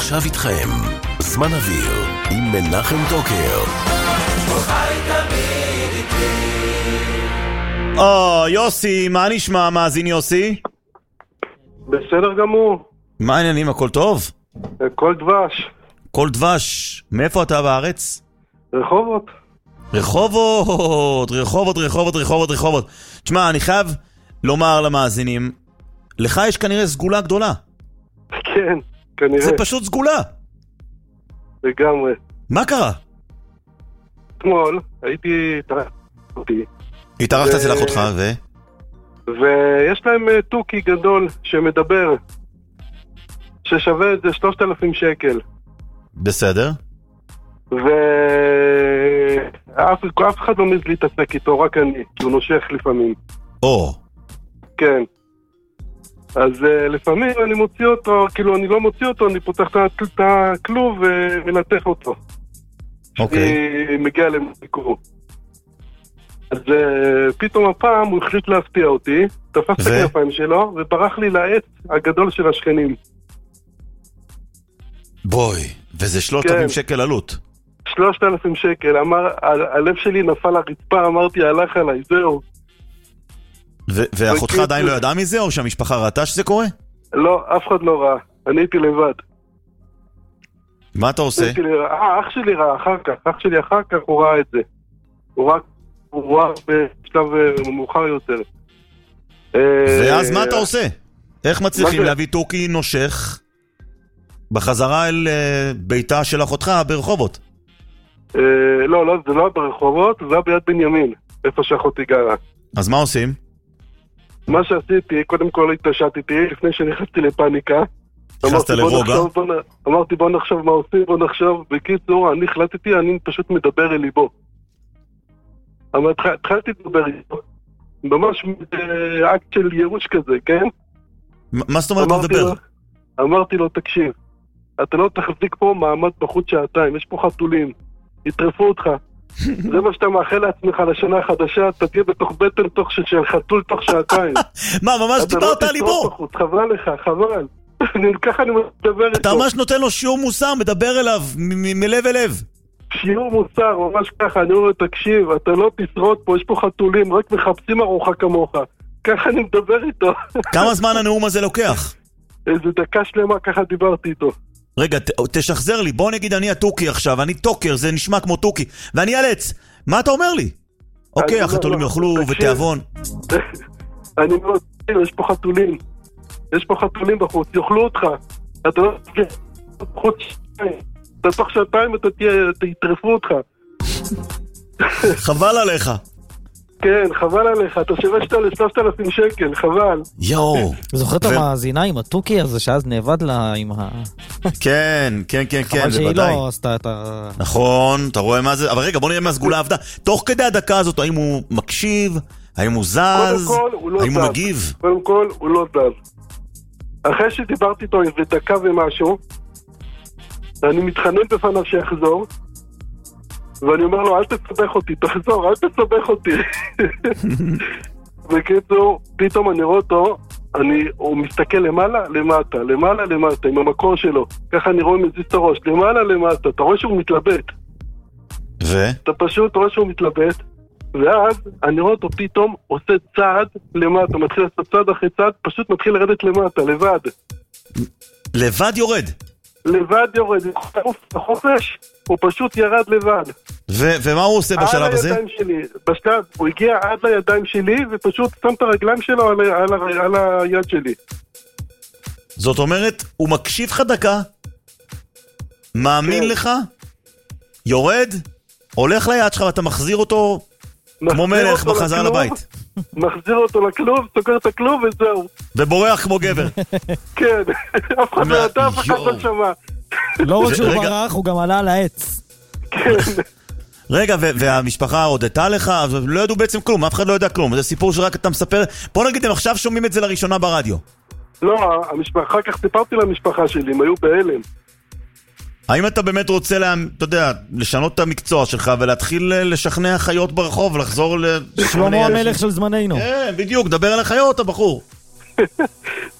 ועכשיו איתכם, זמן אוויר עם מנחם טוקר. יוסי, מה נשמע, מאזין יוסי? בסדר גמור. מה העניינים, הכל טוב? כל דבש. כל דבש. מאיפה אתה בארץ? רחובות. רחובות. תשמע, אני חייב לומר למאזינים, לך יש כנראה סגולה גדולה. כן, כנראה. זה פשוט סגולה. לגמרי. מה קרה? אתמול הייתי התארחת אצל אחותך ויש להם טוקי גדול שמדבר, ששווה את זה 3,000 שקל. בסדר. ואף אחד לא מז להתעסק איתו, רק אני, כי הוא נושך לפעמים. כן. אז לפעמים אני מוציא אותו, כאילו אני לא מוציא אותו, אני פותח את הכלוב ומנתח אותו. אני מגיע למיקור. אז פתאום הפעם הוא החליט להפתיע אותי, תפס את הכנפיים שלו וברח לי לעץ הגדול של השכנים. בואי, וזה 3,000 שקל עלות. 3,000 שקל, הלב שלי נפל לרצפה, אמרתי הלך עליי, זהו. ואחותך עדיין לא ידעה מזה, או שהמשפחה ראתה שזה קורה? לא, אף אחד לא ראה, אני הייתי לבד. מה אתה עושה? אח שלי ראה אחר כך, הוא ראה את זה. הוא ראה בשלב מאוחר יותר. ואז מה אתה עושה? איך מצליחים להביא טוקי נושך בחזרה אל ביתה של אחותך ברחובות? לא, זה לא ברחובות, זה היה ביד בנימין, איפה שאחותי גרה. אז מה עושים? מה שעשיתי, קודם כל התעשתתי, לפני שנכנסתי לפאניקה. נכנסת לרוגע? אמרתי בוא נחשוב מה עושים, בוא נחשוב. בקיצור, אני החלטתי, אני פשוט מדבר אל ליבו. התחלתי לדבר איתו. ממש אקט של ייאוש כזה, כן? מה זאת אומרת לדבר? אמרתי לו, תקשיב, אתה לא תחזיק פה מעמד בחוץ שעתיים, יש פה חתולים, יטרפו אותך. זה מה שאתה מאחל לעצמך לשנה החדשה, אתה תהיה בתוך בטן של חתול תוך שעתיים. מה, ממש דיברת על ליבו? חבל לך, חבל. ככה אני מדבר איתו. אתה ממש נותן לו שיעור מוסר, מדבר אליו מלב אל לב. שיעור מוסר, ממש ככה, אני אומר, תקשיב, אתה לא תשרוד פה, יש פה חתולים, רק מחפשים ארוחה כמוך. ככה אני מדבר איתו. כמה זמן הנאום הזה לוקח? איזה דקה שלמה, ככה דיברתי איתו. רגע, תשחזר לי, בוא נגיד אני הטוקי עכשיו, אני טוקר, זה נשמע כמו טוקי, ואני ילץ, מה אתה אומר לי? אוקיי, החתולים יאכלו ותיאבון. אני אומר, יש פה חתולים, יש פה חתולים בחוץ, יאכלו אותך, אתה לא תגיע בחוץ, אתה תוך שעתיים אתה יטרפו אותך. חבל עליך. כן, חבל עליך, אתה שווה 3,000 שקל, חבל. יואו. זוכר את המאזינה עם הטוקי הזה שאז נאבד לה עם ה... כן, חבל שהיא לא עשתה את ה... נכון, אתה רואה מה זה? אבל רגע, בוא נראה מה סגולה עבדה. תוך כדי הדקה הזאת, האם הוא מקשיב? האם הוא זז? האם הוא מגיב? קודם כל, הוא לא זז. אחרי שדיברתי איתו איזה דקה ומשהו, אני מתחנן בפניו שיחזור, ואני אומר לו, אל תסבך אותי, תחזור, אל תסבך אותי. בקיצור, פתאום אני רואה אותו, הוא מסתכל למעלה, למטה, למעלה, למטה, עם המקור שלו. ככה אני רואה מזיז את הראש, למעלה, למטה. אתה רואה שהוא מתלבט. אתה פשוט רואה שהוא מתלבט, ואז אני רואה אותו פתאום עושה צעד למטה, מתחיל לעשות צעד אחרי צעד, פשוט מתחיל לרדת למטה, לבד. לבד יורד? לבד יורד, החופש, הוא פשוט ירד לבד. ומה הוא עושה בשלב הזה? בשלב, הוא הגיע עד לידיים שלי, ופשוט שם את הרגליים שלו על היד שלי. זאת אומרת, הוא מקשיב לך דקה, מאמין לך, יורד, הולך ליד שלך ואתה מחזיר אותו כמו מלך בחזרה לבית. מחזיר אותו לכלוב, סוגר את הכלוב וזהו. ובורח כמו גבר. כן, אף אחד לא ידע, אף אחד לא שמע. לא רק שהוא ברח, הוא גם עלה על העץ. כן. רגע, והמשפחה הודתה לך, לא ידעו בעצם כלום, אף אחד לא יודע כלום. זה סיפור שרק אתה מספר. בוא נגיד, הם עכשיו שומעים את זה לראשונה ברדיו. לא, אחר כך סיפרתי למשפחה שלי, הם היו בהלם. האם אתה באמת רוצה, אתה יודע, לשנות את המקצוע שלך ולהתחיל לשכנע חיות ברחוב, לחזור שלמה המלך של זמננו. כן, בדיוק, דבר על החיות, הבחור.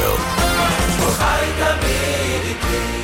הוא חי תמיד איתי